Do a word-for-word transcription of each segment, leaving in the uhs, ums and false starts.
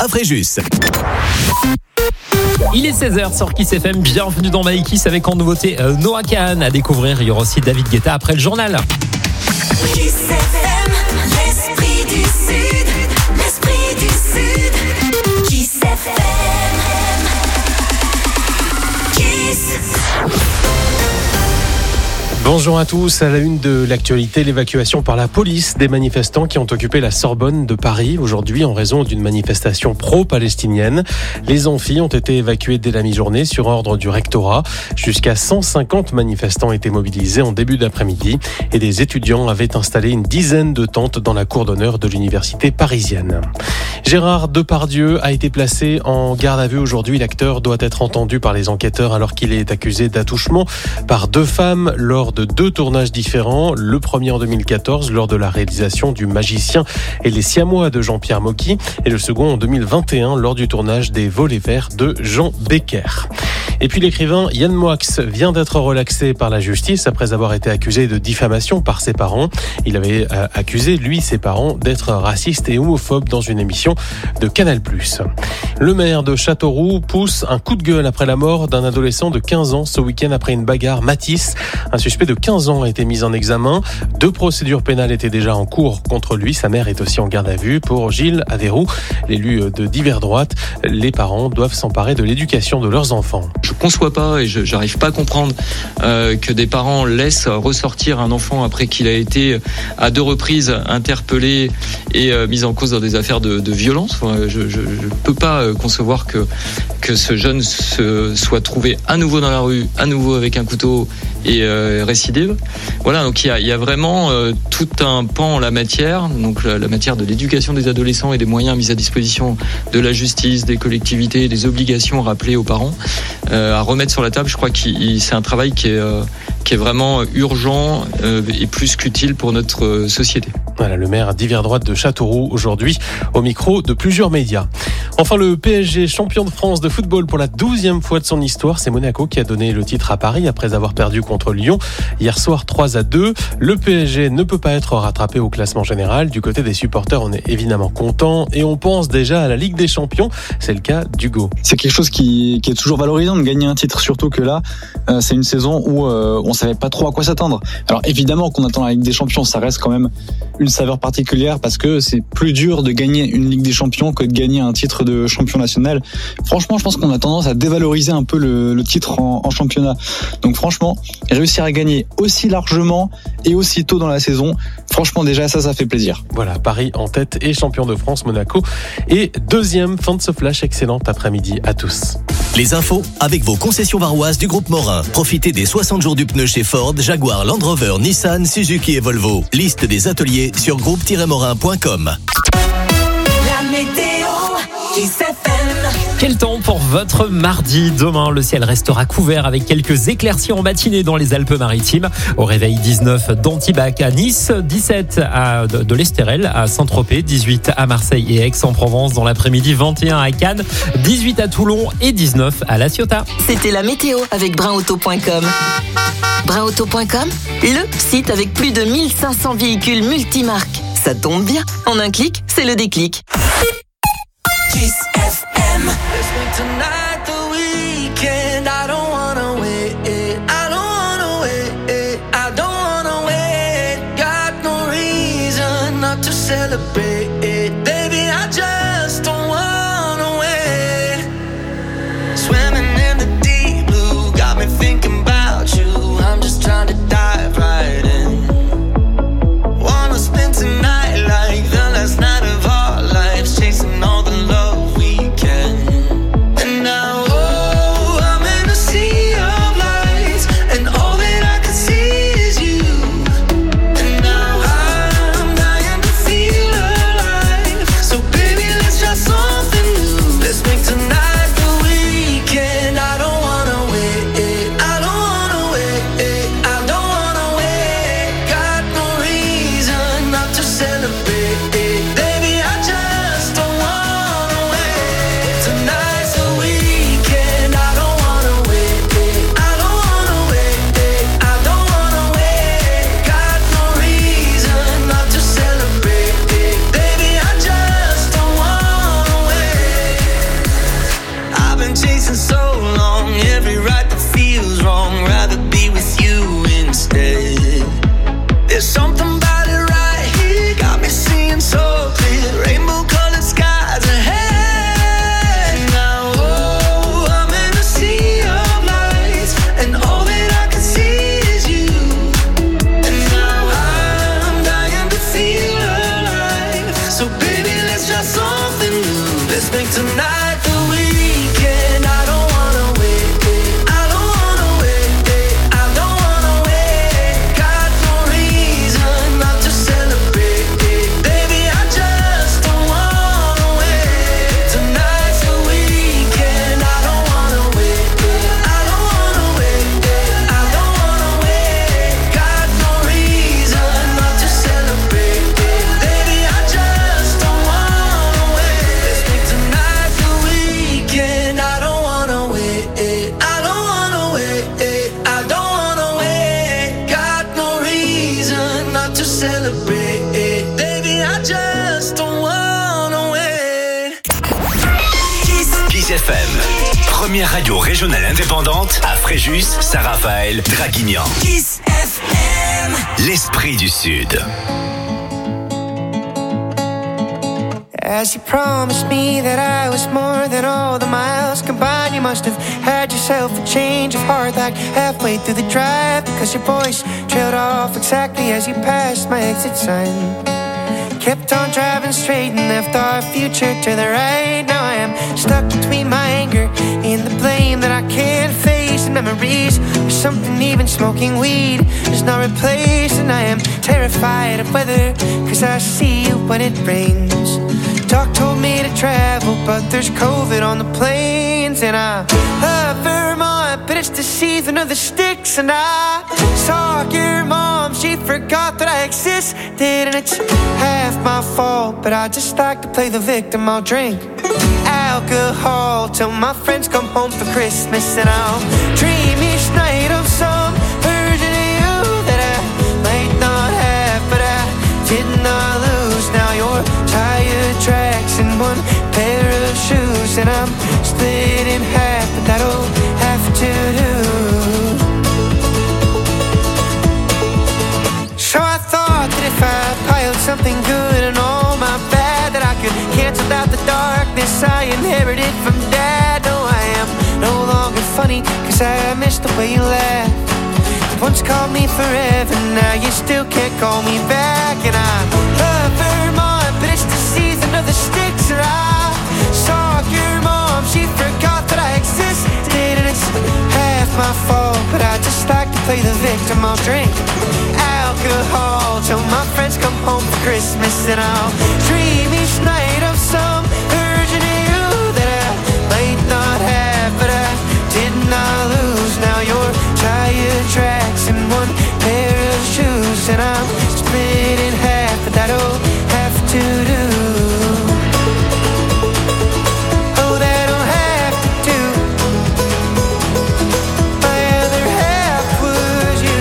à Fréjus. Il est seize heures sur Kiss F M, bienvenue dans My Kiss avec en nouveauté euh, Noah Kahan à découvrir. Il y aura aussi David Guetta après le journal. Kiss F M, l'esprit du Sud, l'esprit du Sud. Kiss F M, Kiss. Bonjour à tous, à la une de l'actualité, l'évacuation par la police des manifestants qui ont occupé la Sorbonne de Paris aujourd'hui en raison d'une manifestation pro-palestinienne. Les amphis ont été évacués dès la mi-journée sur ordre du rectorat. Jusqu'à cent cinquante manifestants étaient mobilisés en début d'après-midi et des étudiants avaient installé une dizaine de tentes dans la cour d'honneur de l'université parisienne. Gérard Depardieu a été placé en garde à vue aujourd'hui. L'acteur doit être entendu par les enquêteurs alors qu'il est accusé d'attouchement par deux femmes lors de deux tournages différents. Le premier en deux mille quatorze lors de la réalisation du Magicien et les Siamois de Jean-Pierre Mocky et le second en deux mille vingt et un lors du tournage des Volets Verts de Jean Becker. Et puis l'écrivain Yann Moix vient d'être relaxé par la justice après avoir été accusé de diffamation par ses parents. Il avait euh, accusé, lui, ses parents, d'être raciste et homophobe dans une émission de Canal plus. Le maire de Châteauroux pousse un coup de gueule après la mort d'un adolescent de quinze ans ce week-end après une bagarre. Mathis, un suspect de quinze ans, a été mis en examen. Deux procédures pénales étaient déjà en cours contre lui. Sa mère est aussi en garde à vue. Pour Gilles Averroux, l'élu de divers droite, les parents doivent s'emparer de l'éducation de leurs enfants. Je conçois pas et je j'arrive pas à comprendre euh, que des parents laissent ressortir un enfant après qu'il a été à deux reprises interpellé et euh, mis en cause dans des affaires de, de violence. Enfin, je, je, je peux pas euh, concevoir que que ce jeune se soit trouvé à nouveau dans la rue, à nouveau avec un couteau et euh, récidive. Voilà, donc il y a, il y a vraiment euh, tout un pan en la matière, donc la, la matière de l'éducation des adolescents et des moyens mis à disposition de la justice, des collectivités, des obligations rappelées aux parents euh, à remettre sur la table. Je crois que c'est un travail qui est euh, qui est vraiment urgent euh, et plus qu'utile pour notre euh, société. Voilà, le maire divers droite de Châteauroux aujourd'hui au micro de plusieurs médias. Enfin, le P S G, champion de France de football pour la douzième fois de son histoire. C'est Monaco qui a donné le titre à Paris après avoir perdu contre Lyon hier soir trois à deux. Le P S G ne peut pas être rattrapé au classement général. Du côté des supporters, on est évidemment content et on pense déjà à la Ligue des Champions. C'est le cas d'Hugo. C'est quelque chose qui, qui est toujours valorisant de gagner un titre, surtout que là, euh, c'est une saison où euh, on savait pas trop à quoi s'attendre. Alors évidemment qu'on attend la Ligue des Champions, ça reste quand même une saveur particulière parce que c'est plus dur de gagner une Ligue des Champions que de gagner un titre de champion national. Franchement, je pense qu'on a tendance à dévaloriser un peu le, le titre en, en championnat. Donc franchement, réussir à gagner aussi largement et aussi tôt dans la saison, franchement déjà ça, ça fait plaisir. Voilà, Paris en tête et champion de France, Monaco et deuxième. Fin de ce flash, excellent après-midi à tous. Les infos avec vos concessions varoises du groupe Morin. Profitez des soixante jours du pneu chez Ford, Jaguar, Land Rover, Nissan, Suzuki et Volvo. Liste des ateliers sur groupe tiret morin point com. La météo, Kiss F M. Quel temps pour votre mardi? Demain, le ciel restera couvert avec quelques éclaircies en matinée dans les Alpes-Maritimes. Au réveil, dix-neuf d'Antibac à Nice, dix-sept à, de, de l'Estérel à Saint-Tropez, dix-huit à Marseille et Aix-en-Provence. Dans l'après-midi, vingt et un à Cannes, dix-huit à Toulon et dix-neuf à La Ciotat. C'était la météo avec brun auto point com. brun auto point com, le site avec plus de mille cinq cents véhicules multimarques. Ça tombe bien, en un clic, c'est le déclic. Kiss F M. Tonight the weekend, I don't wanna wait, I don't wanna wait, I don't wanna wait. Got no reason not to celebrate, baby, I just don't wanna wait. Swimming in the deep blue, got me thinking about you. I'm just trying to dive right in. Wanna spend tonight like the last night of our lives, chasing all the love we can. And now make tonight the weekend. I don't wanna wait, I don't wanna wait, I don't wanna wait. Got no reason not to celebrate, baby, I just don't wanna wait. Tonight's the weekend. I don't wanna wait, I don't wanna wait, I don't wanna wait. Got no reason not to celebrate, baby, I just don't wanna wait. Let's make tonight the weekend. I don't wanna wait, I don't wanna wait, I don't wanna wait. Got no reason not to celebrate, baby, I just don't wanna wait. Kiss F M, première radio régionale indépendante à Fréjus, Saint-Raphaël, Draguignan. Kiss F M. L'esprit du Sud. As you promised me that I was more than all the miles combined, you must have had yourself a change of heart like halfway through the drive, because your voice trailed off exactly as you passed my exit sign. Kept on driving straight and left our future to the right. Now I am stuck between my anger and the blame that I can't face, and memories of something even smoking weed is not replaced. And I am terrified of weather, cause I see you when it rains. Doc told me to travel, but there's COVID on the planes. And I love Vermont, but it's the season of the sticks. And I saw your mom, she forgot that I existed. And it's half my fault, but I just like to play the victim. I'll drink alcohol till my friends come home for Christmas. And I'll dream each night of some version of you that I might not have, but I did not lose. Now you're tired tracks and one pair of shoes, and I'm split in half, but that'll have to do. So I thought that if I piled something good and all my bad, that I could cancel out the darkness I inherited from Dad. No, I am no longer funny, cause I miss the way you laugh. You once called me forever, now you still can't call me back. And I love Vermont, but it's the season of the sticks. And I saw your mom, she forgot that I existed. And it's half my fault, but I just like to play the victim. I'll drink alcohol till my friends come home for Christmas. And I'll dream each night of some version of you that I might not have, but I did not lose. Now you're tired tracks and one pair of shoes, and I'm split in half, but that'll have to do. Oh, that'll have to do. My other half was you.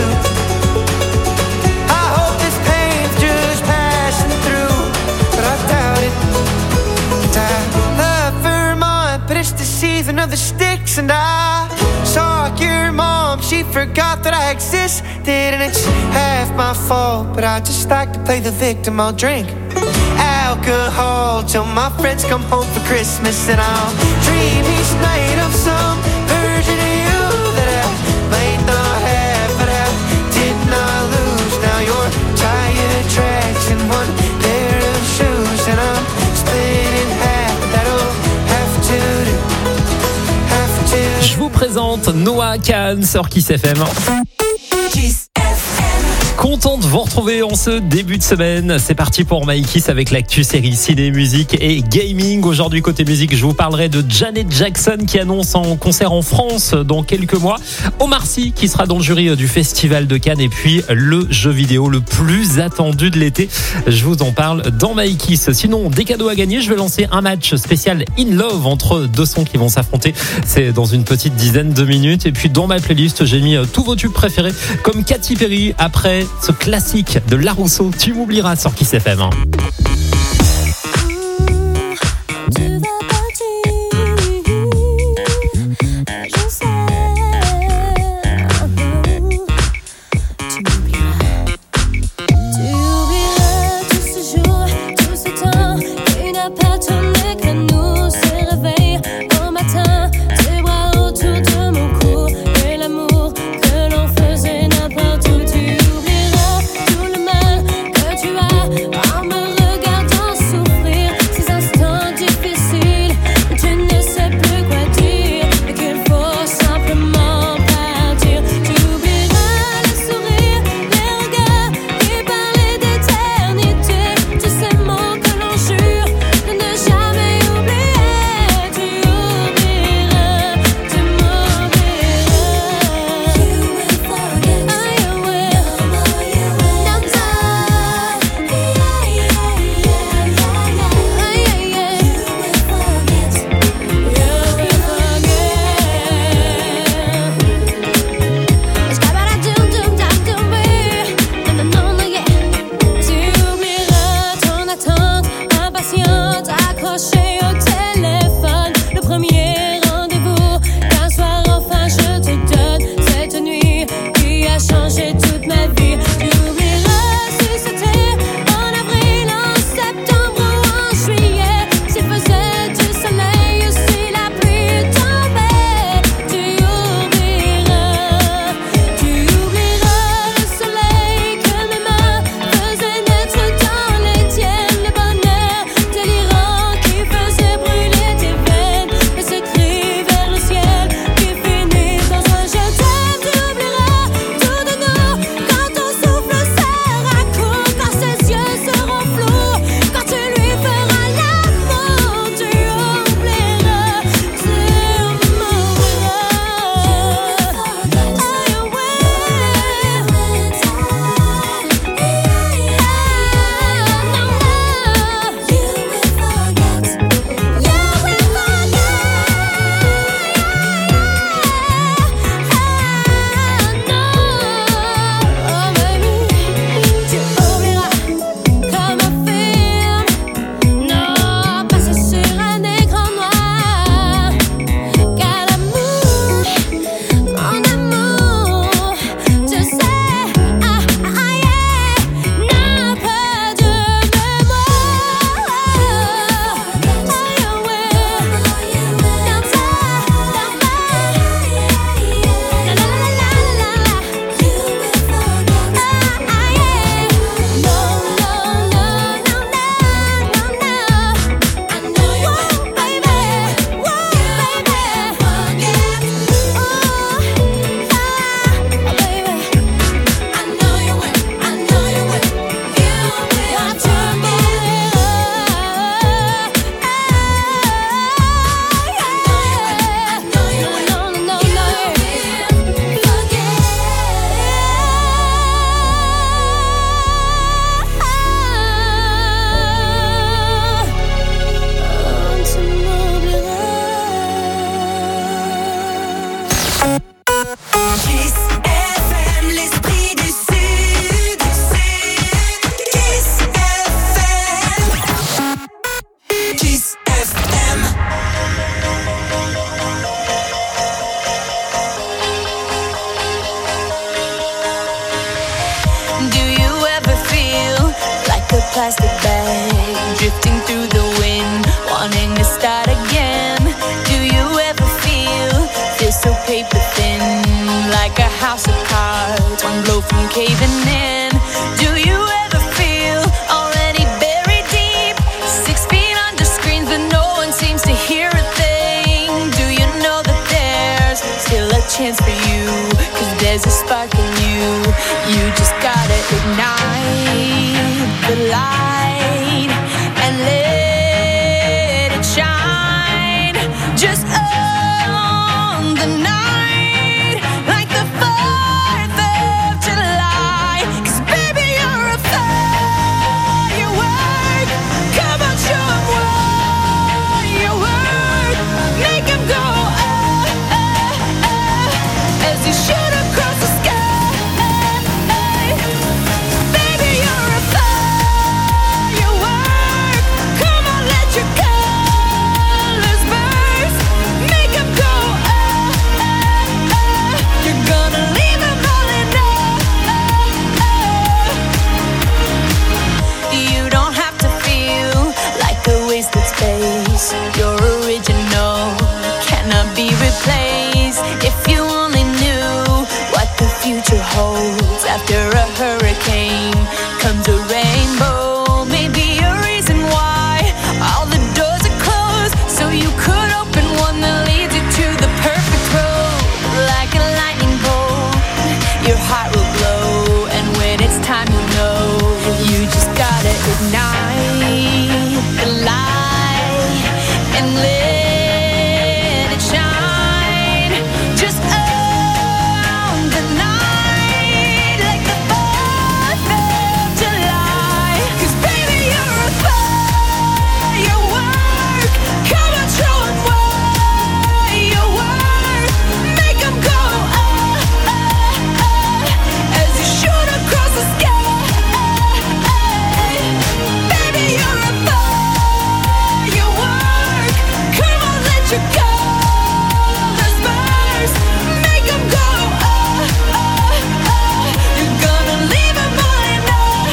I hope this pain's just passing through, but I doubt it. And I love Vermont, but it's the season of the sticks. And I saw your mom, she forgot that I existed. And it's half my fault, but I just like to play the victim. I'll drink alcohol till my friends come home for Christmas. And I'll dream each night of some version of you that I might not have, but I did not lose. Now you're tired tracks and one pair of shoes, and I'm split in half, but that'll have to do, have to do. Je vous présente Noah Kahn sur Kiss F M. Kiss F M. Content de vous retrouver en ce début de semaine. C'est parti pour My Kiss avec l'actu série ciné, musique et gaming. Aujourd'hui, côté musique, je vous parlerai de Janet Jackson qui annonce en concert en France dans quelques mois. Omar Sy qui sera dans le jury du Festival de Cannes. Et puis, le jeu vidéo le plus attendu de l'été. Je vous en parle dans My Kiss. Sinon, des cadeaux à gagner. Je vais lancer un match spécial In Love entre deux sons qui vont s'affronter. C'est dans une petite dizaine de minutes. Et puis, dans ma playlist, j'ai mis tous vos tubes préférés comme Katy Perry après ce classique de La Rousseau, Tu m'oublieras sur Kiss F M. Regarde house of cards, one blow from caving in. Do you ever feel already buried deep, six feet under screens but no one seems to hear a thing? Do you know that there's still a chance for you, cause there's a spark in you. You just gotta ignite the light and let it shine. Just on the night, like the fourth of July. Cause baby, you're a firework. Come on, show 'em what you're worth. Make 'em go ah, ah, ah, as you shoot across the sky. Baby, you're a firework. Come on, let your colors burst. Make 'em go ah, ah, ah. You're gonna leave 'em all in awe. You don't have to feel like a wasted space. You're original, cannot be replaced. If you only knew what the future holds. After a hurricane comes a rainbow. Maybe a reason why all the doors are closed, so you could open one that leads you to the perfect road. Like a lightning bolt, your heart will glow, and when it's time you'll know. You just gotta ignite the light and let it shine. Just on the night, like the fourth of July. Cause baby, you're a firework. Come on, show 'em what you're worth. Make 'em go ah, ah, ah, as you shoot across the sky. Baby, you're a firework. Come on, let your colors burst. Make 'em go ah, ah, ah. You're gonna leave 'em all in awe.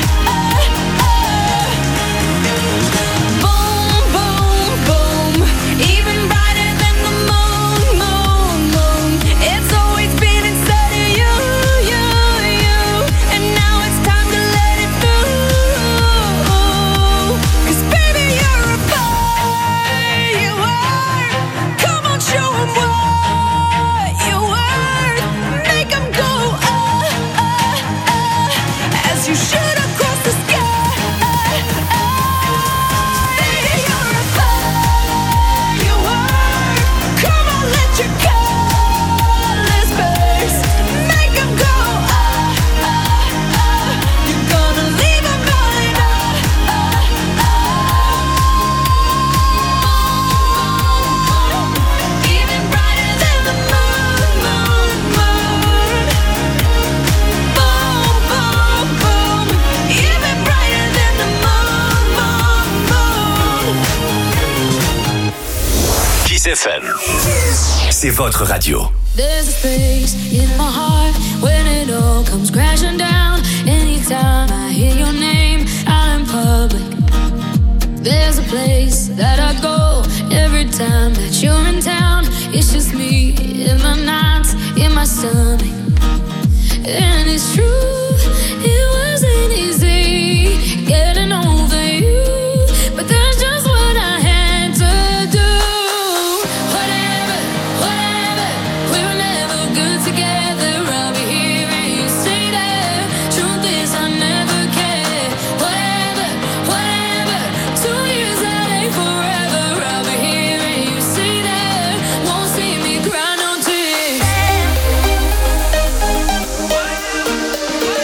Boom, boom, boom. Even brighter than the moon, moon, moon. It's always been inside of you, you, you. And now it's time to let it through. Cause baby, you're a firework. Come on, show 'em what you're worth. Make 'em go ah, ah, ah, as you shoot across the sky. Baby, you're a firework. Come on, let your colors burst. Make 'em go ah, ah, ah. You're gonna leave 'em all in awe. Even brighter than the moon, moon, moon. Boom, boom, boom. Even brighter than the moon, moon, moon. Kiss F M. C'est votre radio. There's a space in my heart when it all comes crashing down. Anytime I hear your name out in public, there's a place that I go every time that you're in town. It's just me in my nights, in my stomach. And it's true, it wasn't easy getting over you, but that's just what I had to do. Whatever, whatever, we were never good together. I'll be here and you stay there. Truth is, I never cared. Whatever, whatever, two years that ain't forever. I'll be here and you stay there. Won't see me cry no tears.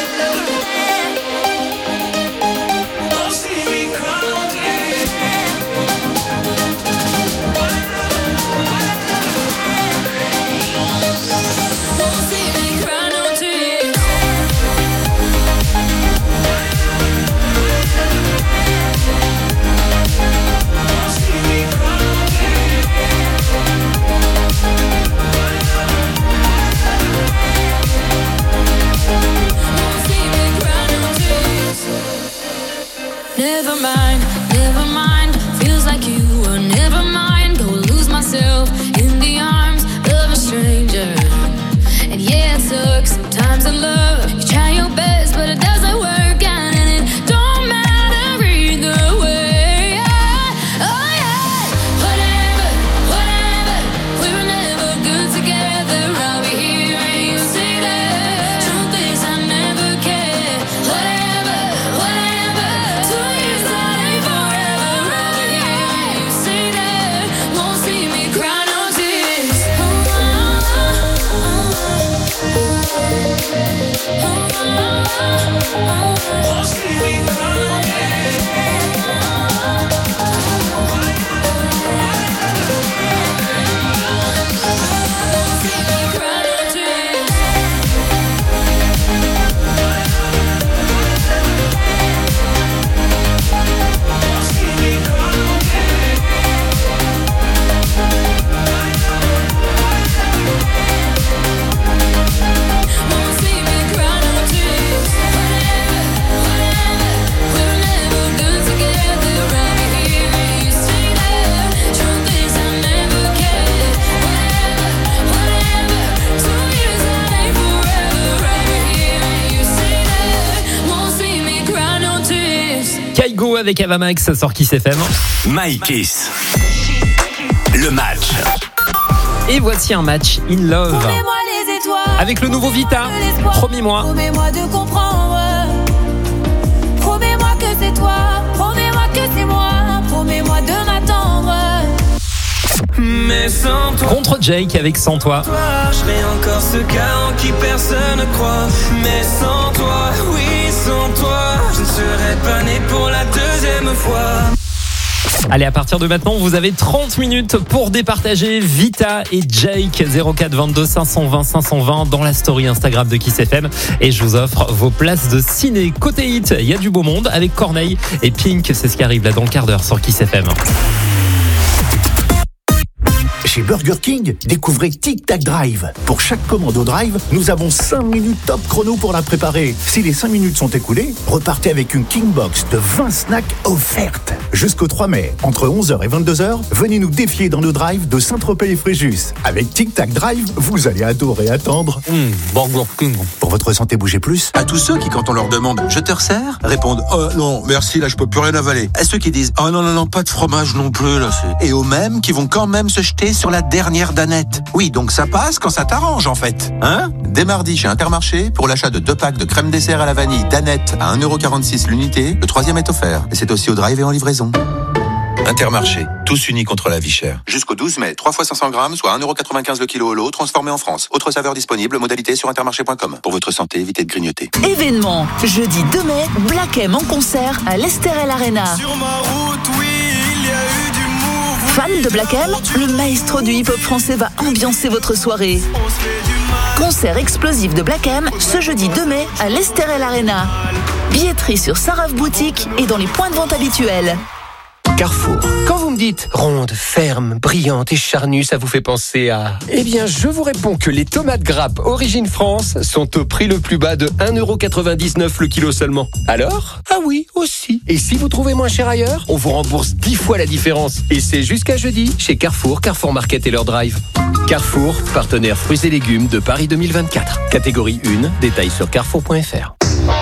Kaigo avec Avamax sur Kiss F M. My Kiss. Le match. Et voici un match in love. Promets-moi les étoiles. Avec le nouveau Vita. Promets-moi. Promets-moi de comprendre. Promets-moi que c'est toi. Promets-moi que c'est moi. Promets-moi de m'attendre. Mais sans toi, Contre Jake avec Sans toi. toi, je serai encore ce gars en qui personne ne croit. Mais sans toi, oui, sans toi, je ne serais pas né pour la deuxième fois. Allez, à partir de maintenant, vous avez trente minutes pour départager Vita et Jake. Zéro quatre vingt-deux cinq cent vingt cinq cent vingt dans la story Instagram de Kiss F M. Et je vous offre vos places de ciné. Côté hit, il y a du beau monde avec Corneille et Pink. C'est ce qui arrive là dans le quart d'heure sur Kiss F M. Chez Burger King, découvrez Tic Tac Drive. Pour chaque commande au drive, nous avons cinq minutes top chrono pour la préparer. Si les cinq minutes sont écoulées, repartez avec une King Box de vingt snacks offertes. Jusqu'au trois mai, entre onze heures et vingt-deux heures, venez nous défier dans nos drives de Saint-Tropez et Fréjus. Avec Tic Tac Drive, vous allez adorer attendre. Mmh, Burger King. Pour votre santé, bougez plus. À tous ceux qui, quand on leur demande « Je te resserre ?» répondent « Oh non, merci, là je peux plus rien avaler. » À ceux qui disent « Oh non, non, non, pas de fromage non plus, là c'est... » Et aux mêmes qui vont quand même se jeter sur la dernière danette. Oui, donc ça passe quand ça t'arrange en fait. Hein ? Dès mardi chez Intermarché, pour l'achat de deux packs de crème dessert à la vanille Danette à un euro quarante-six l'unité, le troisième est offert. Et c'est aussi au drive et en livraison. Intermarché, tous unis contre la vie chère. Jusqu'au douze mai, trois fois cinq cents grammes, soit un euro quatre-vingt-quinze le kilo au lot, transformé en France. Autre saveur disponible, modalité sur intermarché point com. Pour votre santé, évitez de grignoter. Événement, jeudi deux mai, Black M en concert à l'Esterel Arena. Sur ma route, oui, il y a eu du move. Fan de Black M, le maestro du hip-hop français va ambiancer votre soirée. Concert explosif de Black M ce jeudi deux mai à l'Esterel Arena. Billetterie sur Saraf Boutique et dans les points de vente habituels. Carrefour. Quand vous me dites ronde, ferme, brillante et charnue, ça vous fait penser à... Eh bien, je vous réponds que les tomates grappes Origine France sont au prix le plus bas de un euro quatre-vingt-dix-neuf le kilo seulement. Alors ? Ah oui, aussi. Et si vous trouvez moins cher ailleurs, on vous rembourse dix fois la différence. Et c'est jusqu'à jeudi chez Carrefour, Carrefour Market et leur drive. Carrefour, partenaire fruits et légumes de Paris deux mille vingt-quatre. Catégorie un, détails sur carrefour point f r.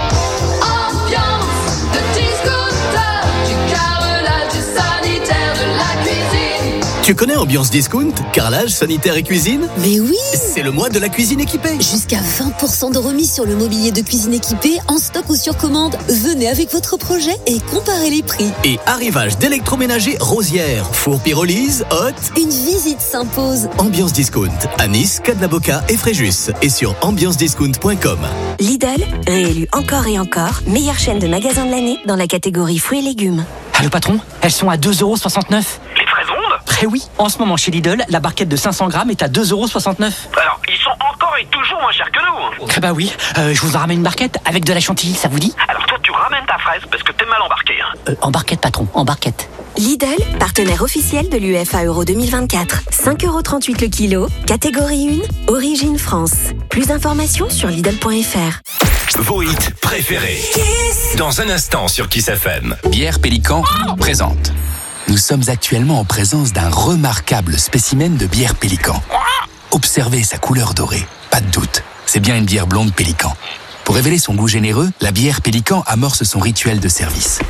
Tu connais Ambiance Discount, carrelage, sanitaire et cuisine ? Mais oui! C'est le mois de la cuisine équipée. Jusqu'à vingt pour cent de remise sur le mobilier de cuisine équipé en stock ou sur commande. Venez avec votre projet et comparez les prix. Et arrivage d'électroménager Rosière, four pyrolyse, hôte. Une visite s'impose. Ambiance Discount, à Nice, Cadlaboca et Fréjus. Et sur ambiance discount point com. Lidl, réélu encore et encore, meilleure chaîne de magasins de l'année dans la catégorie fruits et légumes. Allô patron, elles sont à deux euros soixante-neuf. Les fraises rondes ? Eh oui, en ce moment chez Lidl, la barquette de cinq cents grammes est à deux euros soixante-neuf. Alors, ils sont encore et toujours moins chers que nous. Eh bah oui, euh, je vous en ramène une barquette avec de la chantilly, ça vous dit ? Alors toi, tu ramènes ta fraise parce que t'es mal embarqué. Hein. Euh, en barquette patron, en barquette. Lidl, partenaire officiel de l'U F A Euro deux mille vingt-quatre. cinq euros trente-huit le kilo, catégorie un, Origine France. Plus d'informations sur Lidl point f r. Vos hits préférés. Dans un instant sur Kiss F M. Bière Pélican présente. Nous sommes actuellement en présence d'un remarquable spécimen de bière Pélican. Observez sa couleur dorée. Pas de doute, c'est bien une bière blonde Pélican. Pour révéler son goût généreux, la bière Pélican amorce son rituel de service.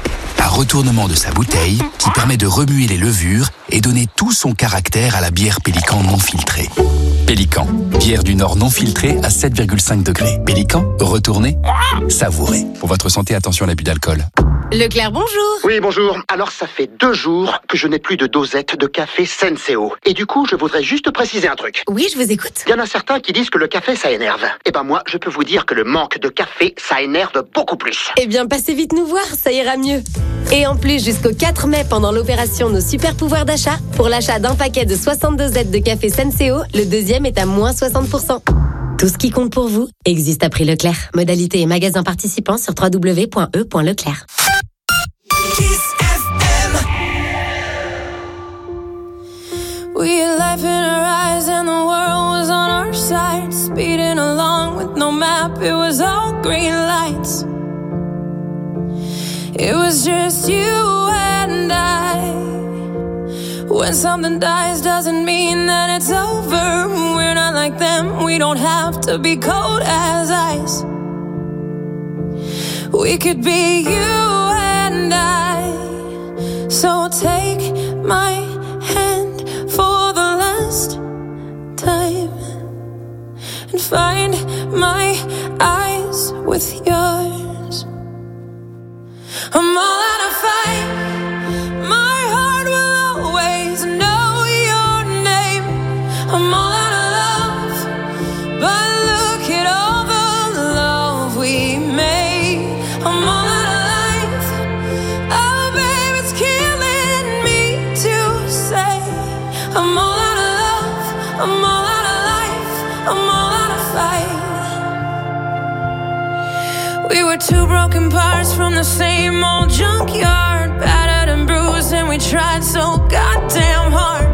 un retournement de sa bouteille qui permet de remuer les levures et donner tout son caractère à la bière Pélican non filtrée. Pélican, bière du Nord non filtrée à sept virgule cinq degrés. Pélican, retournez, savourez. Pour votre santé, attention à l'abus d'alcool. Leclerc, bonjour. Oui, bonjour. Alors, ça fait deux jours que je n'ai plus de dosette de café Senseo. Et du coup, je voudrais juste préciser un truc. Oui, je vous écoute. Il y en a certains qui disent que le café, ça énerve. Eh ben moi, je peux vous dire que le manque de café, ça énerve beaucoup plus. Eh bien, passez vite nous voir, ça ira mieux. Et en plus, jusqu'au quatre mai, pendant l'opération Nos Super Pouvoirs d'achat, pour l'achat d'un paquet de soixante dosettes de café Senseo, le deuxième est à moins soixante pour cent. Tout ce qui compte pour vous existe à prix Leclerc. Modalité et magasins participants sur w w w point e point leclerc. We had life in our eyes and the world was on our side. Speeding along with no map, it was all green lights. It was just you and I. When something dies doesn't mean that it's over. We're not like them, we don't have to be cold as ice. We could be you and I. So take my hand for the last time and find my eyes with yours. I'm all out of fight. My heart will always know your name. I'm all out of love, but look at all the love we made. I'm all out of life. Oh, babe, it's killing me to say. I'm all out of love. I'm all out of life. I'm all out of fight. We were two broken parts from the same old junkyard, battered and bruised, and we tried so goddamn hard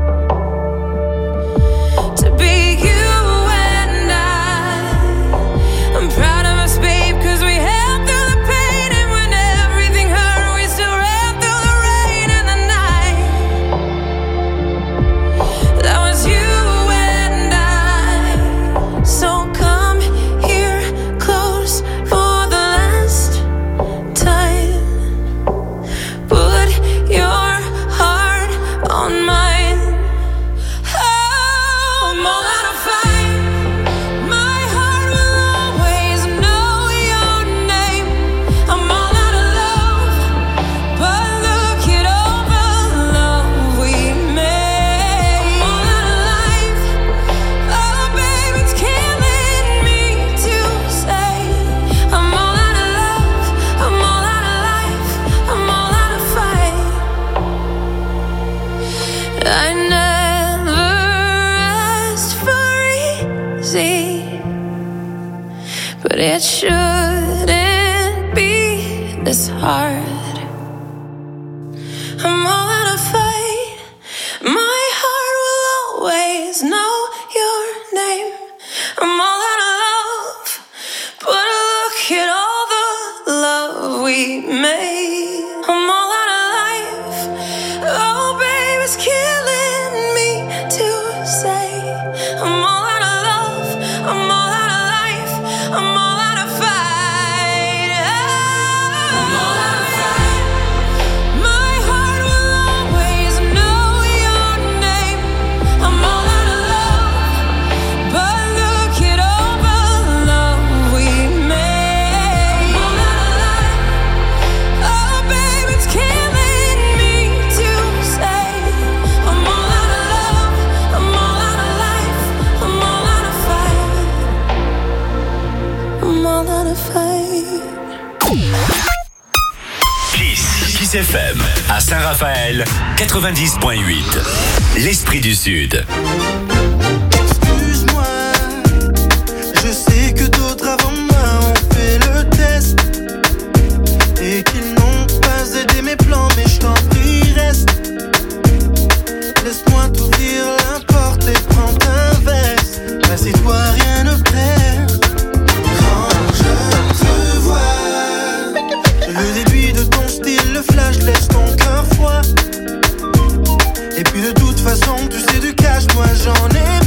to be you and I. I'm proud of us, babe, cause we held through the pain, and when everything hurt, we still ran through the rain and the night. That was you and I. So come here close for the last time. Put your heart on mine. Oh, I'm all out of fight. My heart will always know your name. I'm all out of love, but look at all the love we made. I'm all out of life. Oh, babe, it's killing me to say. I'm all out of love. I'm all out of life. I'm all out of fight. I never asked for easy, but it shouldn't be this hard. I'm all out of fight. My heart will always know your name. I'm all out of love, but look at all the love we made. I'm all out of life. Oh, babe, it's killing me to say. I'm all out of love. I'm all out of life. I'm all out of fight. I'm all out of fight. My heart will always know your name. I'm all out of love, but look at all the love we made. I'm all out of life. Oh, babe, it's killing me to say. I'm all out of love. I'm all out of life. I'm all out of fight. I'm all out of fight. Kiss. Kiss F M. À Saint-Raphaël, quatre-vingt-dix point huit. L'Esprit du Sud. Excuse-moi, je sais que d'autres avant moi ont fait le test et qu'ils n'ont pas aidé mes plans, mais je t'en prie, reste. Laisse-moi t'ouvrir la porte et prends ta veste. Assieds-toi, rien ne perd. Quand je te vois, je le déduis de ton style, le flash laisse ton cœur froid. Et puis de toute façon, tu sais du cash, moi j'en ai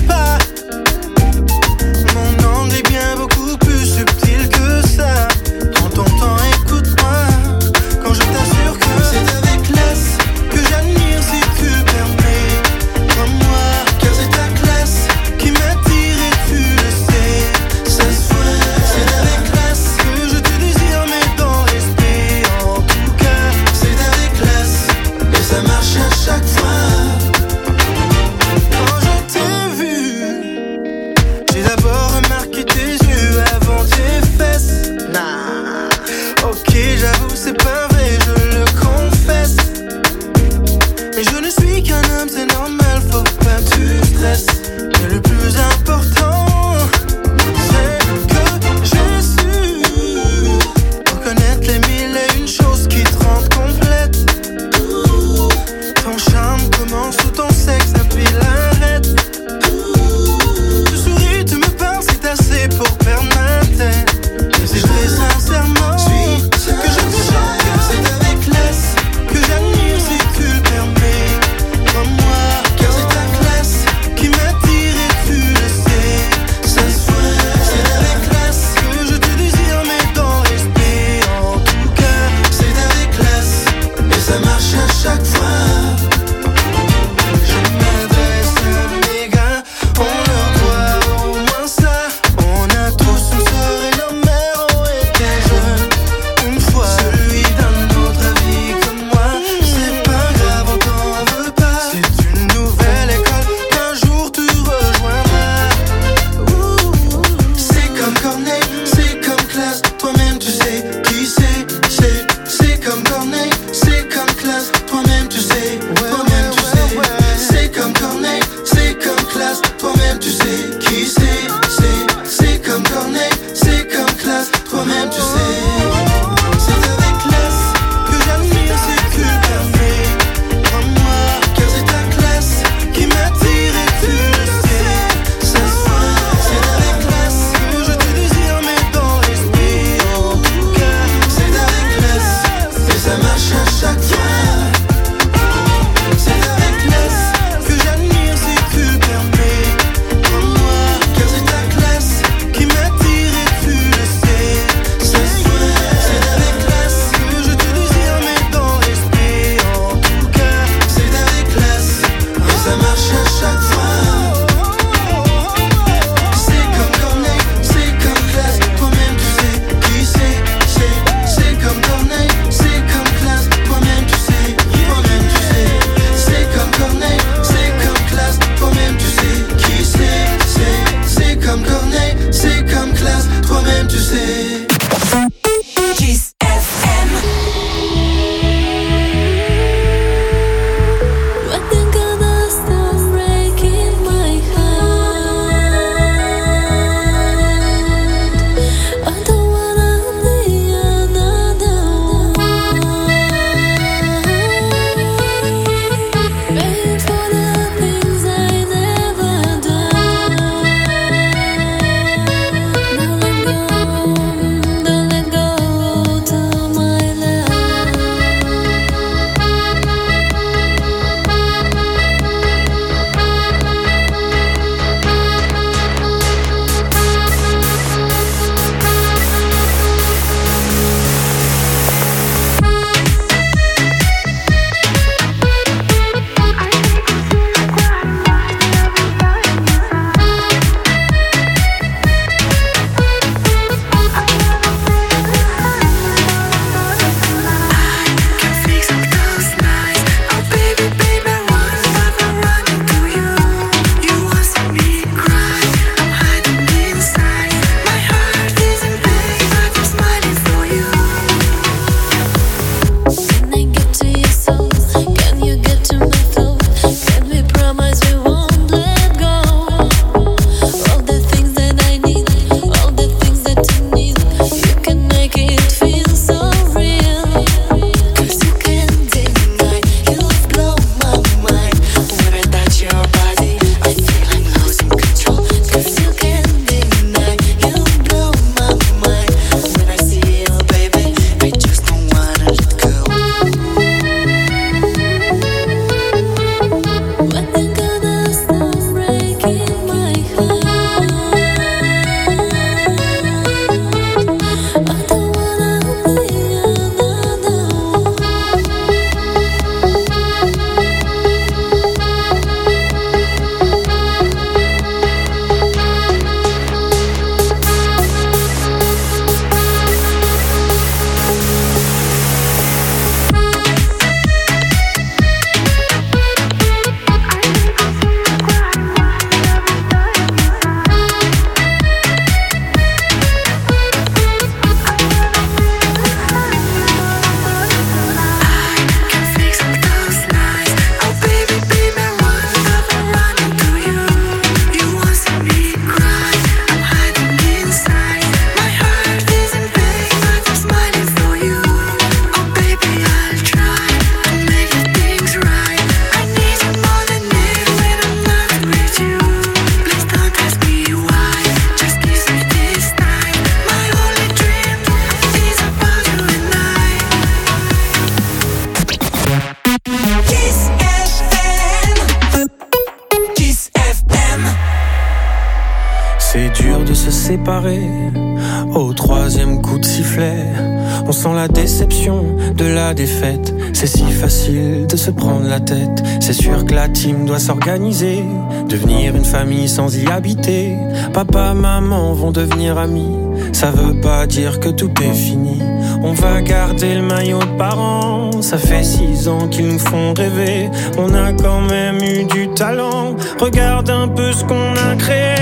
C'est dur de se séparer au troisième coup de sifflet. On sent la déception de la défaite. C'est si facile de se prendre la tête. C'est sûr que la team doit s'organiser, devenir une famille sans y habiter. Papa, maman vont devenir amis. Ça veut pas dire que tout est fini. On va garder le maillot de parents. Ça fait six ans qu'ils nous font rêver. On a quand même eu du talent. Regarde un peu ce qu'on a créé.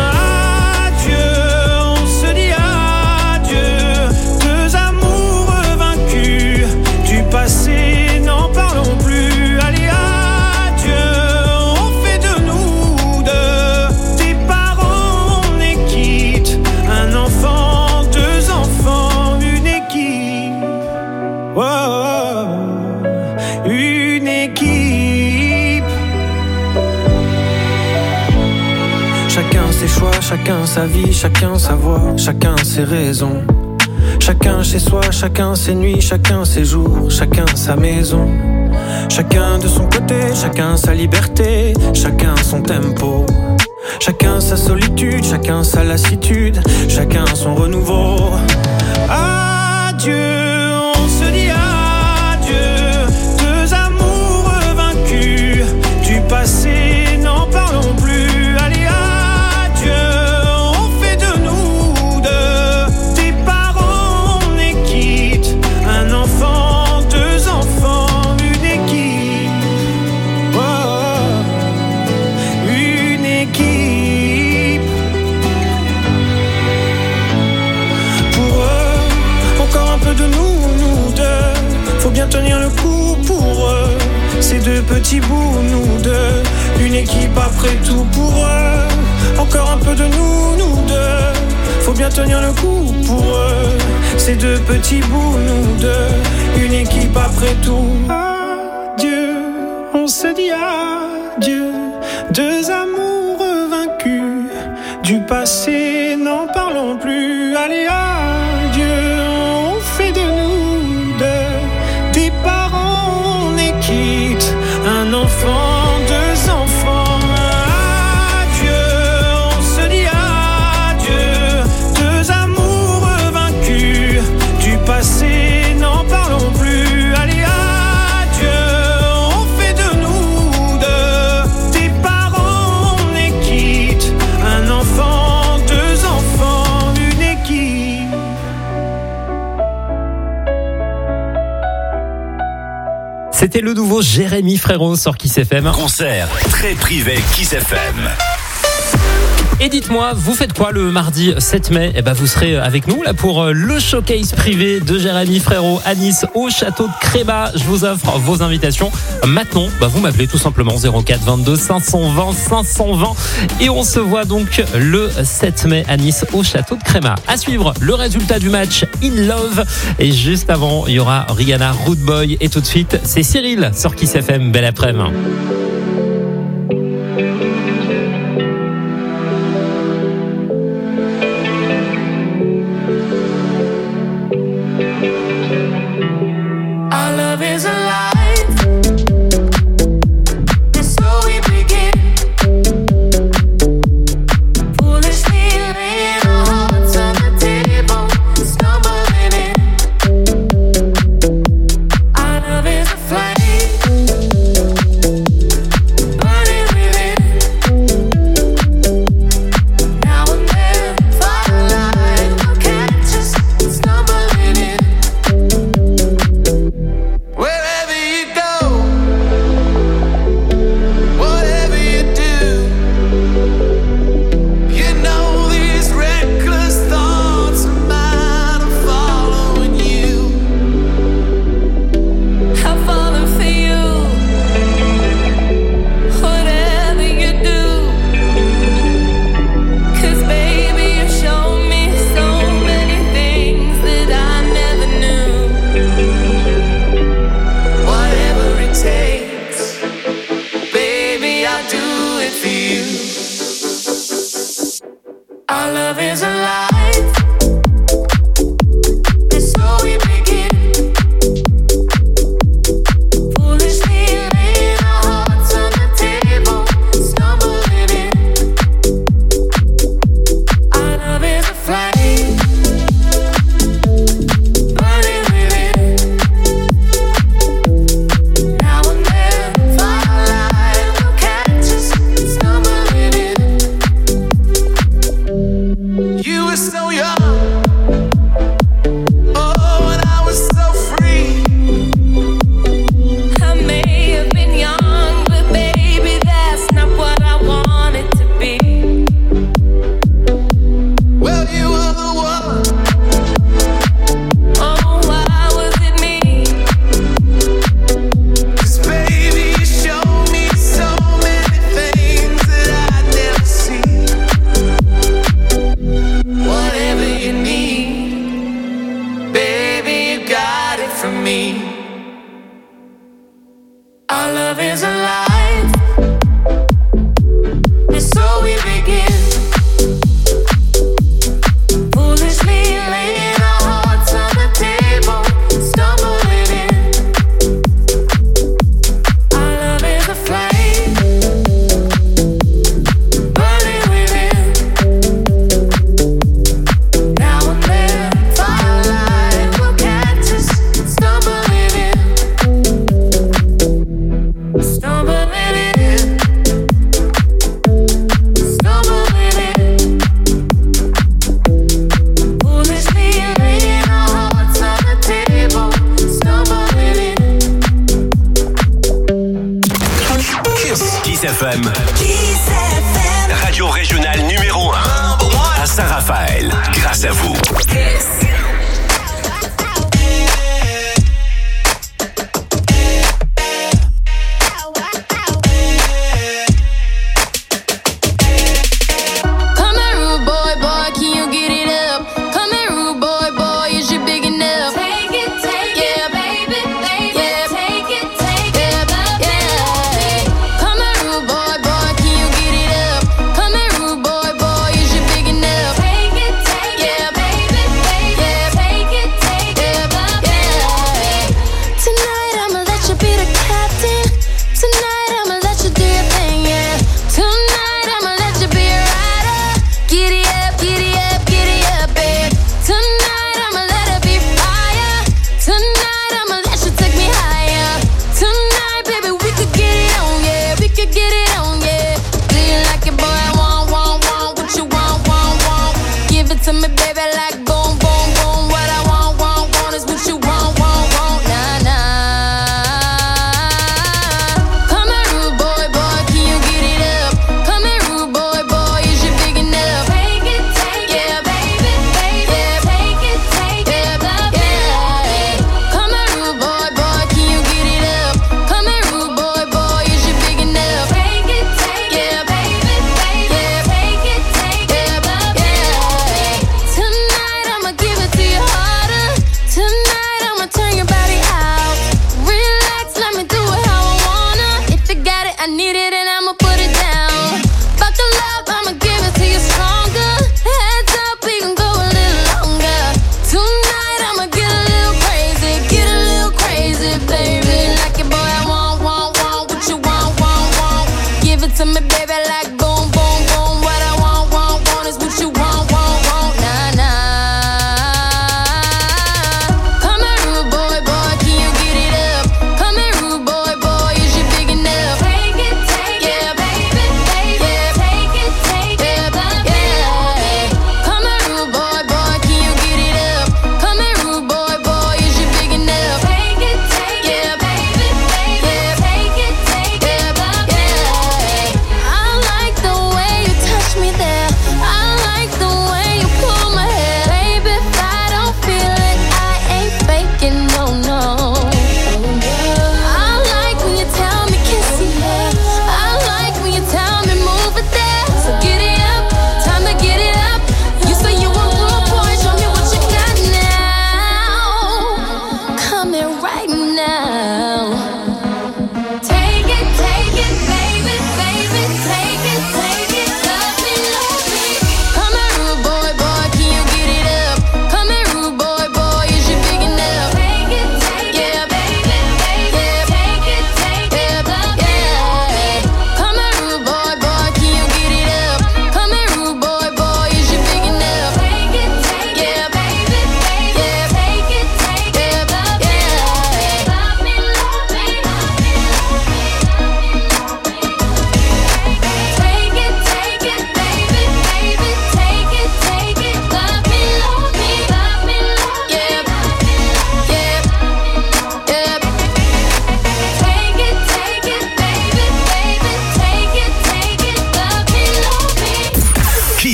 Passé, n'en parlons plus. Allez, adieu, on fait de nous deux des parents, on est quitte. Un enfant, deux enfants, une équipe. Oh, une équipe. Chacun ses choix, chacun sa vie, chacun sa voix, chacun ses raisons. Chacun chez soi, chacun ses nuits, chacun ses jours, chacun sa maison. Chacun de son côté, chacun sa liberté, chacun son tempo. Chacun sa solitude, chacun sa lassitude, chacun son renouveau. Adieu, on se dit adieu, deux amours vaincus. Du passé, n'en parlons plus. Allez, adieu. Tenir le coup pour eux, ces deux petits bouts, nous deux, une équipe après tout pour eux, encore un peu de nous, nous deux, faut bien tenir le coup pour eux, ces deux petits bouts, nous deux, une équipe après tout. Adieu, on se dit adieu, deux amours vaincus, du passé n'en parlons plus, allez adieu, on fait de nous deux des parents, on est quitte. Un enfant, deux enfants. Adieu, on se dit adieu. Deux amours vaincus. Du passé, n'en parlons plus. Allez, adieu, on fait de nous deux des parents, on est quitte. Un enfant, deux enfants, une équipe. C'était le nouveau Jérémy Frérot sur Kiss F M. Concert très privé Kiss F M. Et dites-moi, vous faites quoi le mardi sept mai ? Eh ben, vous serez avec nous là pour le showcase privé de Jérémy Frérot à Nice au château de Crémat. Je vous offre vos invitations. Maintenant, bah, vous m'appelez tout simplement zéro quatre vingt-deux cinq cent vingt cinq cent vingt et on se voit donc le sept mai à Nice au château de Crémat. À suivre le résultat du match In Love et juste avant, il y aura Rihanna, Rude Boy et tout de suite, c'est Cyril sur Kiss F M. Belle après-midi.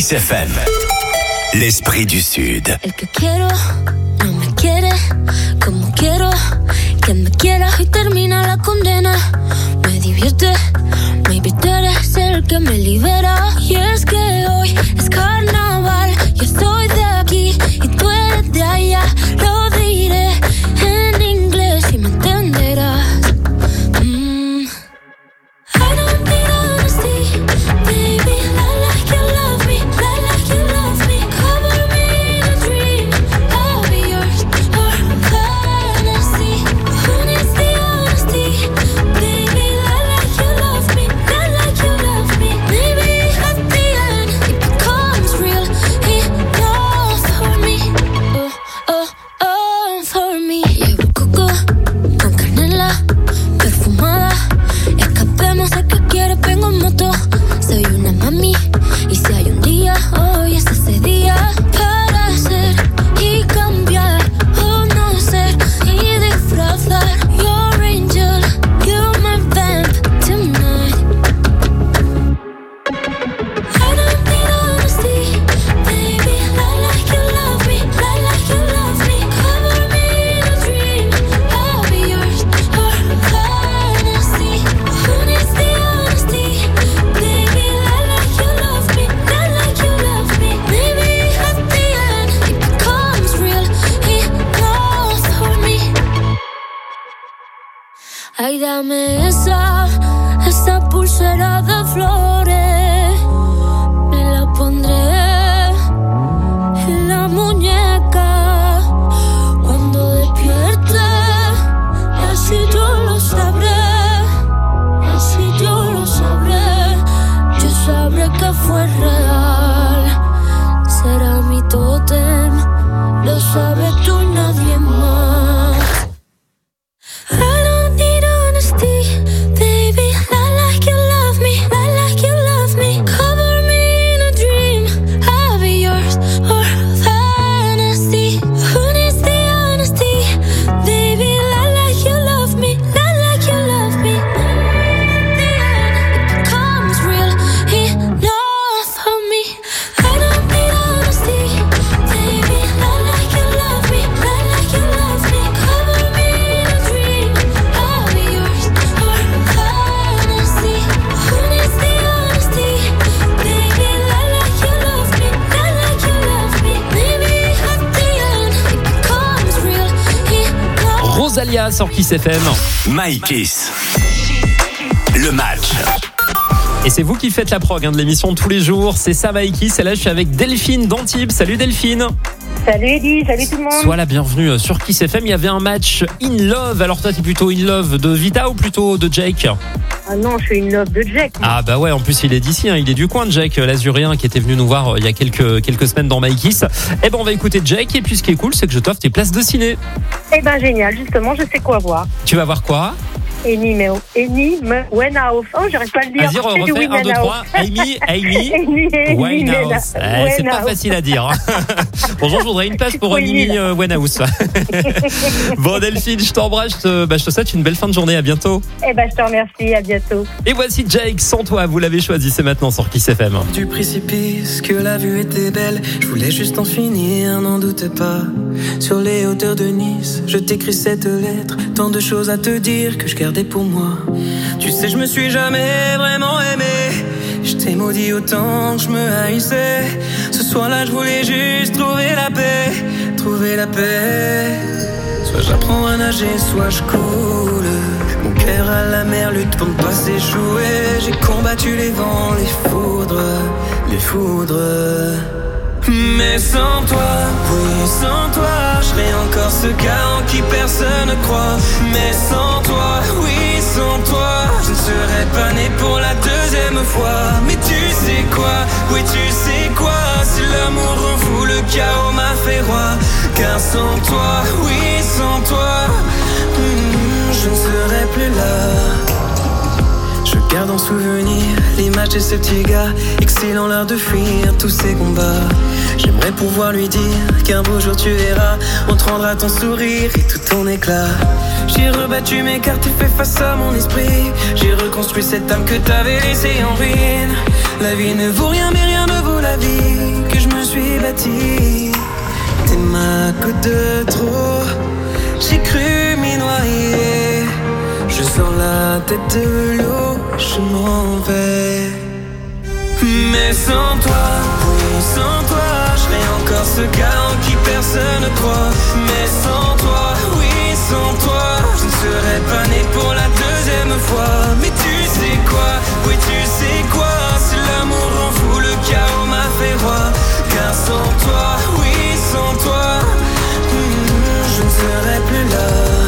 Kiss F M. L'esprit du Sud. El que quiero no me quiere como quiero que me quiera y termina la condena. Me divierte, maybe tú eres el que me libera. Y es que hoy es carnaval, yo soy de aquí y tú eres de allá. Lo diré en inglés y me entenderás. Mm. I don't need honesty, baby. I like you love me, I like you love me. Cover me in a dream, I'll be yours or fantasy. Who needs the honesty, baby? I like you love me, I like you love me. Maybe at the end it becomes real enough for me. Oh, oh, oh, for me. Llevo coco con canela perfumada. Escapemos a que quiere, vengo en moto. Soy una mami y si hay un día, hoy es ese día para ser y cambiar o no ser y disfrazar. Your angel, you're my vamp tonight. I don't need honesty, baby. I like you love me, I like you love me. Cover me in a dream, I'll be yours or fantasy. Who needs the honesty, baby? I like you love me, I like you love me. Maybe at the end it becomes real enough for me. Ay, dame esa, esa pulsera de flores. Me la pondré en la muñeca cuando despierte. Así yo lo sabré, así yo lo sabré. Yo sabré que fue real. Será mi tótem, lo sabes tú y nadie más. I don't need honesty, baby. I like you love me, I like you love me. Cover me in a dream, I'll be yours or fantasy. Who needs the honesty, baby? I like you love me, I like you love me. At the end, it becomes real enough for me. I don't need honesty, baby. I like you love me, I like you love me. Cover me in a dream, I'll be yours or fantasy. Who needs the honesty, baby? I like you love me, I like you love me. Maybe at the end it becomes real enough. Rosalia sur Kiss F M. My Kiss. Le match. Et c'est vous qui faites la prog hein, de l'émission de tous les jours. C'est ça, My Kiss. Et là, je suis avec Delphine d'Antibes. Salut Delphine. Salut Eddy, salut tout le monde. Sois la bienvenue sur Kiss F M. Il y avait un match In Love. Alors toi, t'es plutôt In Love de Vita ou plutôt de Jake? Ah non, je suis une love de Jack. moi. Ah bah ouais, en plus il est d'ici, hein. Il est du coin de Jake, l'Azurien qui était venu nous voir euh, il y a quelques, quelques semaines dans My Kiss. Eh ben on va écouter Jake et puis ce qui est cool c'est que je t'offre tes places de ciné. Eh ben génial, justement, je sais quoi voir. Tu vas voir quoi? Amy Winehouse. Oh, j'arrive pas à le dire. Vas-y, C'est du refais, un, deux, trois. Amy, Amy, Amy Winehouse. Eh, c'est pas facile à dire. Bonjour, je voudrais une place pour Amy euh, Winehouse. Bon, Delphine, je t'embrasse. Je te, bah, je te souhaite une belle fin de journée. À bientôt. Eh ben je te remercie, à bientôt. Et voici Jake, sans toi. Vous l'avez choisi, c'est maintenant sur Kiss F M. Du précipice, que la vue était belle. Je voulais juste en finir, n'en doute pas. Sur les hauteurs de Nice, je t'écris cette lettre. Tant de choses à te dire que je gardais pour moi. Tu sais, je me suis jamais vraiment aimé. Je t'ai maudit autant que je me haïssais. Ce soir-là, je voulais juste trouver la paix. Trouver la paix. Soit j'apprends à nager, soit je coule. Mon cœur à la mer lutte pour ne pas s'échouer. J'ai combattu les vents, les foudres, les foudres. Mais sans toi, oui sans toi, je serais encore ce gars en qui personne ne croit. Mais sans toi, oui sans toi, je ne serais pas né pour la deuxième fois. Mais tu sais quoi, oui tu sais quoi, si l'amour rend fou, le chaos m'a fait roi. Car sans toi, oui sans toi, hmm, je ne serais plus là. Je garde en souvenir l'image de ce petit gars, excellant l'art de fuir tous ces combats. J'aimerais pouvoir lui dire qu'un beau jour tu verras, on te rendra ton sourire et tout ton éclat. J'ai rebattu mes cartes et fait face à mon esprit. J'ai reconstruit cette âme que t'avais laissée en ruine. La vie ne vaut rien mais rien ne vaut la vie que je me suis bâtie. T'es ma goutte de trop, j'ai cru m'y noyer. Je sors la tête de l'eau, je m'en vais. Mais sans toi, oui sans toi, je serais encore ce gars en qui personne ne croit. Mais sans toi, oui sans toi, je ne serais pas né pour la deuxième fois. Mais tu sais quoi, oui tu sais quoi, si l'amour rend fou, le chaos m'a fait roi. Car sans toi, oui sans toi, hmm, je ne serais plus là.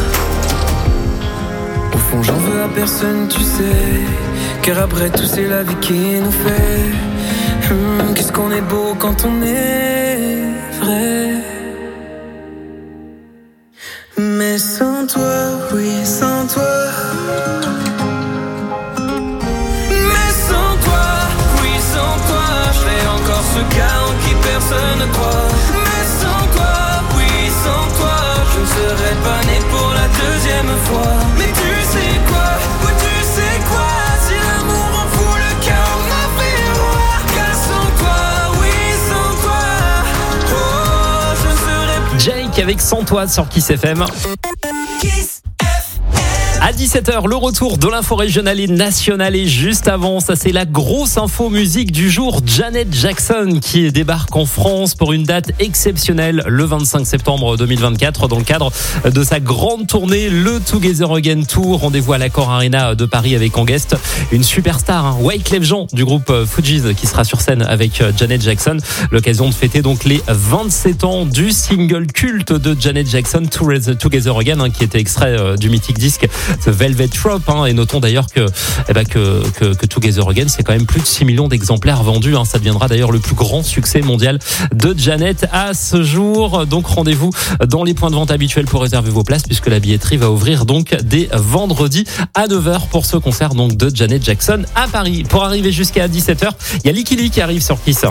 Au fond j'en veux à personne tu sais, car après tout c'est la vie qui nous fait. Hum, qu'est-ce qu'on est beau quand on est vrai. Mais sans toi, oui sans toi. Mais sans toi, oui sans toi, je serais encore ce gars en qui personne ne croit. Mais sans toi, oui sans toi, je ne serais pas né pour la deuxième fois. Mais tu sais quoi, oui tu sais quoi, si l'amour en fout le chaos m'a fait roi. Car sans toi, oui sans toi, oh je ne serais plus. Jake avec Sans toi sur Kiss F M. À dix-sept heures, le retour de l'info régionale et nationale. Et juste avant, ça c'est la grosse info musique du jour. Janet Jackson qui débarque en France pour une date exceptionnelle le vingt-cinq septembre deux mille vingt-quatre dans le cadre de sa grande tournée, le Together Again Tour. Rendez-vous à l'Accor Arena de Paris avec en guest une superstar, hein, Wyclef Jean du groupe Fugees qui sera sur scène avec Janet Jackson. L'occasion de fêter donc les vingt-sept ans du single culte de Janet Jackson, Together Again, hein, qui était extrait du mythique disque The Velvet Rope, hein, et notons d'ailleurs que, eh ben que, que, que Together Again, c'est quand même plus de six millions d'exemplaires vendus, hein. Ça deviendra d'ailleurs le plus grand succès mondial de Janet à ce jour. Donc rendez-vous dans les points de vente habituels pour réserver vos places, puisque la billetterie va ouvrir donc dès vendredi à neuf heures pour ce concert donc de Janet Jackson à Paris. Pour arriver jusqu'à dix-sept heures, il y a Likili qui arrive sur Kiss.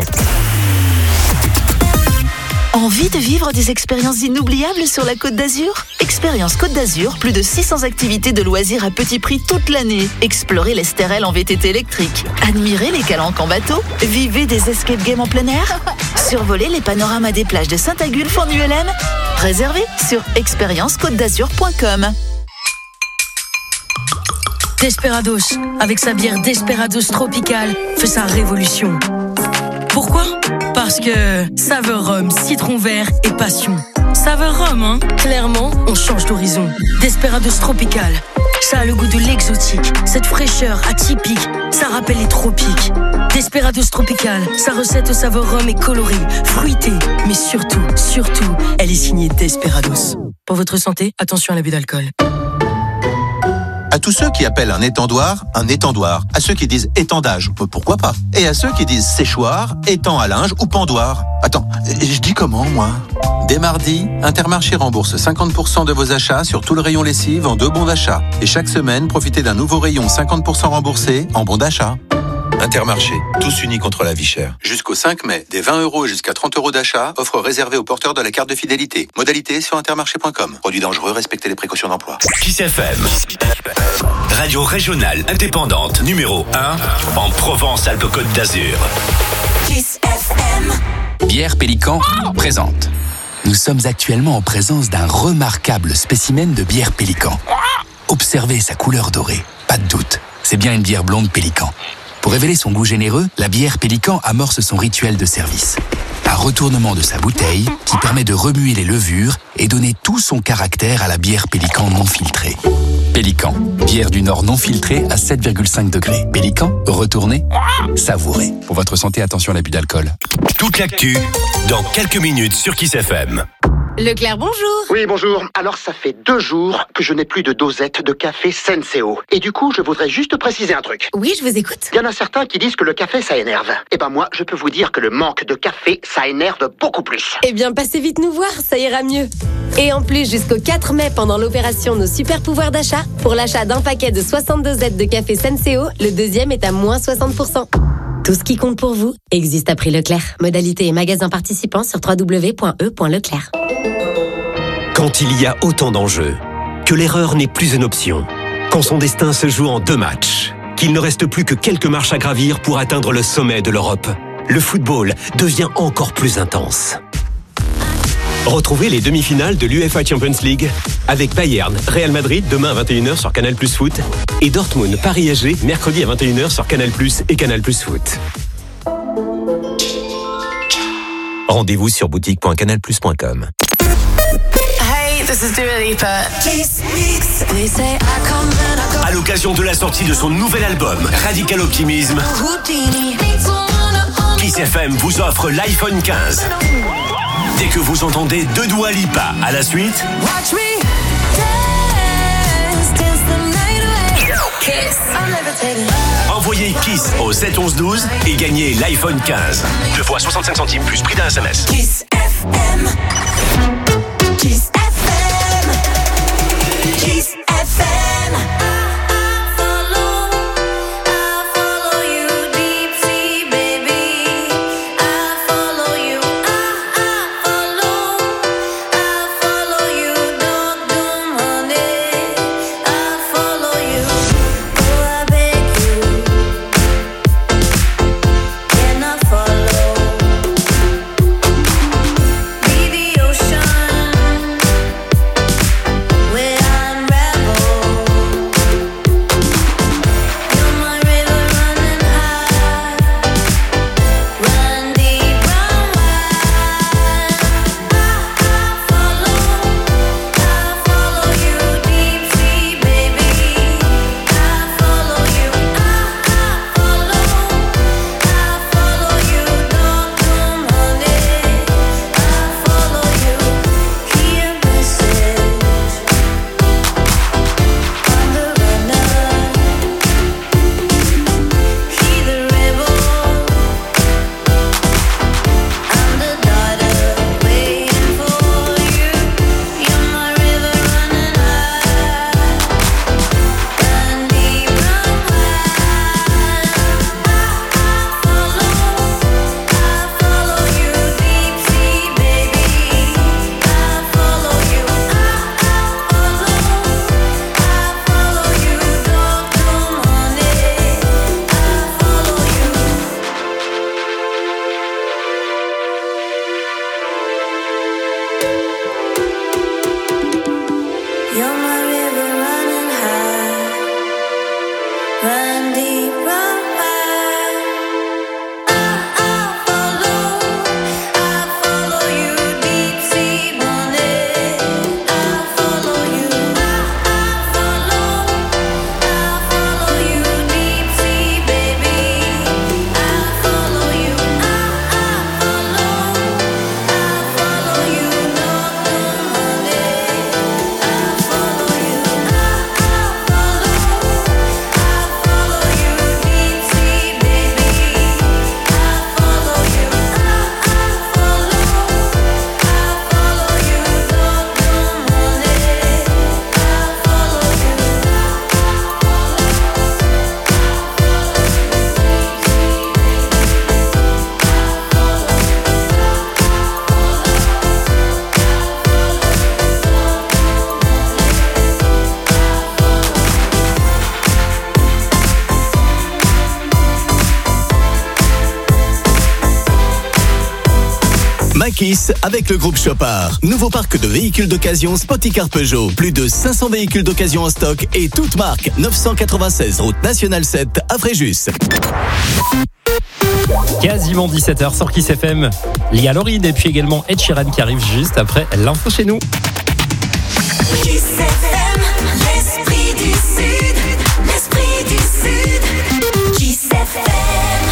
Envie de vivre des expériences inoubliables sur la Côte d'Azur ? Expérience Côte d'Azur, plus de six cents activités de loisirs à petit prix toute l'année. Explorez l'Estérel en V T T électrique. Admirez les calanques en bateau. Vivez des escape games en plein air. Survolez les panoramas des plages de Saint-Agulphe en U L M. Réservez sur expérience côte d'azur point com. Desperados, avec sa bière Desperados Tropical, fait sa révolution. Pourquoi ? Parce que saveur rhum, citron vert et passion. Saveur rhum, hein ? Clairement, on change d'horizon. Desperados Tropical, ça a le goût de l'exotique. Cette fraîcheur atypique, ça rappelle les tropiques. Desperados Tropical, sa recette au saveur rhum est colorée, fruitée. Mais surtout, surtout, elle est signée Desperados. Pour votre santé, attention à l'abus d'alcool. À tous ceux qui appellent un étendoir un étendoir, à ceux qui disent étendage, pourquoi pas, et à ceux qui disent séchoir, étang à linge ou pendoir. Attends, je dis comment moi ? Dès mardi, Intermarché rembourse cinquante pour cent de vos achats sur tout le rayon lessive en deux bons d'achat. Et chaque semaine, profitez d'un nouveau rayon cinquante pour cent remboursé en bons d'achat. Intermarché, tous unis contre la vie chère. Jusqu'au cinq mai, des vingt euros et jusqu'à trente euros d'achat, offre réservée aux porteurs de la carte de fidélité. Modalité sur intermarché point com. Produit dangereux, respectez les précautions d'emploi. Kiss F M, radio régionale indépendante numéro un en Provence-Alpes-Côte d'Azur. Kiss F M. Bière Pélican présente. Nous sommes actuellement en présence d'un remarquable spécimen de bière Pélican. Observez sa couleur dorée, pas de doute, c'est bien une bière blonde Pélican. Pour révéler son goût généreux, la bière Pélican amorce son rituel de service. Un retournement de sa bouteille qui permet de remuer les levures et donner tout son caractère à la bière Pélican non filtrée. Pélican, bière du Nord non filtrée à sept virgule cinq degrés. Pélican, retournez, savourez. Pour votre santé, attention à l'abus d'alcool. Toute l'actu, dans quelques minutes sur Kiss F M. Leclerc, bonjour. Oui, bonjour. Alors, ça fait deux jours que je n'ai plus de dosette de café Senseo. Et du coup, je voudrais juste préciser un truc. Oui, je vous écoute. Il y en a certains qui disent que le café, ça énerve. Eh ben moi, je peux vous dire que le manque de café, ça énerve beaucoup plus. Eh bien, passez vite nous voir, ça ira mieux. Et en plus, jusqu'au quatre mai, pendant l'opération Nos Super Pouvoirs d'achat, pour l'achat d'un paquet de soixante-deux Z de café Senseo, le deuxième est à moins soixante pour cent. Tout ce qui compte pour vous existe à prix Leclerc. Modalité et magasin participants sur w w w point e point leclerc. Quand il y a autant d'enjeux, que l'erreur n'est plus une option, quand son destin se joue en deux matchs, qu'il ne reste plus que quelques marches à gravir pour atteindre le sommet de l'Europe, le football devient encore plus intense. Retrouvez les demi-finales de l'UEFA Champions League avec Bayern, Real Madrid demain à vingt et une heures sur Canal Plus Foot et Dortmund, Paris S G mercredi à vingt et une heures sur Canal Plus et Canal Plus Foot. Rendez-vous sur boutique point canal plus point com. Hey, this is Dua Lipa. Kiss Mix. They say I come and I go. À l'occasion de la sortie de son nouvel album, Radical Optimism, Kiss F M vous offre l'iPhone quinze. Dès que vous entendez deux Dua Lipa à la suite, Watch me dance, dance the night away. Kiss. I'll never take it. envoyez Kiss au sept onze douze et gagnez l'iPhone quinze. Deux fois soixante-cinq centimes plus prix d'un S M S. Kiss F M. Kiss F M. Kiss F M. Kiss avec le groupe Chopard. Nouveau parc de véhicules d'occasion Spoticar Peugeot. Plus de cinq cents véhicules d'occasion en stock et toutes marques. neuf cent quatre-vingt-seize route nationale sept à Fréjus. Quasiment dix-sept heures sur Kiss F M. Lia Loride et puis également Ed Sheeran qui arrive juste après l'info chez nous. Kiss F M, l'esprit du Sud, l'esprit du Sud. Kiss F M.